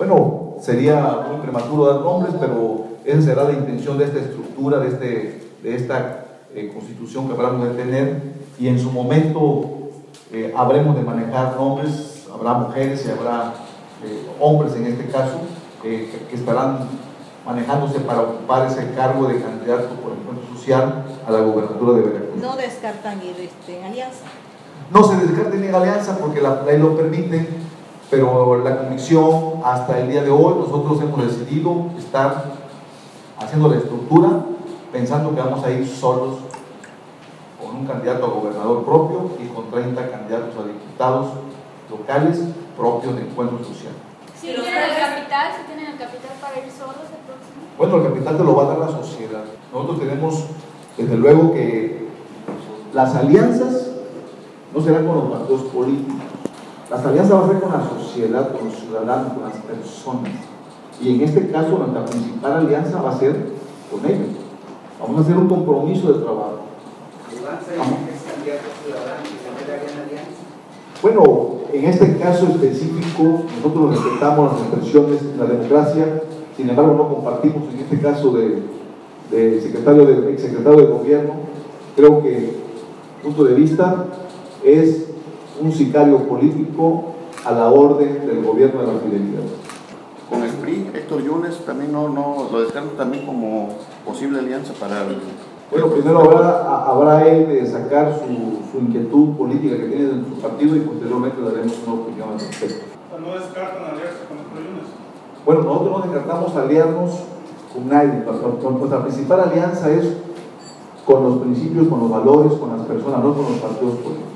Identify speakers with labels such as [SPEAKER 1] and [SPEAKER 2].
[SPEAKER 1] Bueno, sería muy prematuro dar nombres, pero esa será la intención de esta estructura, de esta constitución que habremos de tener, y en su momento habremos de manejar nombres, habrá mujeres y habrá hombres en este caso, que estarán manejándose para ocupar ese cargo de candidato por Encuentro Social a la gobernatura de Veracruz.
[SPEAKER 2] ¿No descartan ir en alianza?
[SPEAKER 1] No se descarten en alianza porque la ley lo permite, pero la convicción hasta el día de hoy, nosotros hemos decidido estar haciendo la estructura pensando que vamos a ir solos con un candidato a gobernador propio y con 30 candidatos a diputados locales propios de Encuentro Social.
[SPEAKER 3] ¿Si tienen el capital para ir solos el próximo?
[SPEAKER 1] Bueno, el capital te lo va a dar la sociedad. Nosotros tenemos, desde luego, que las alianzas no serán con los partidos políticos. Las alianzas van a ser con la sociedad, con los ciudadanos, con las personas. Y en este caso, nuestra principal alianza va a ser con ellos. Vamos a hacer un compromiso de trabajo. Bueno, en este caso específico, nosotros respetamos las expresiones de la democracia, sin embargo no compartimos en este caso del exsecretario de gobierno. Creo que su punto de vista es un sicario político a la orden del gobierno de la fidelidad.
[SPEAKER 4] Con el PRI, Héctor Yunes también no lo descartan también como posible alianza para el...
[SPEAKER 1] Bueno, primero habrá él de sacar su inquietud política que tiene en su partido y posteriormente daremos una opinión al respecto.
[SPEAKER 5] ¿No descartan aliarse con Héctor Yunes?
[SPEAKER 1] Bueno, nosotros no descartamos aliarnos con nadie. Nuestra principal alianza es con los principios, con los valores, con las personas, no con los partidos políticos.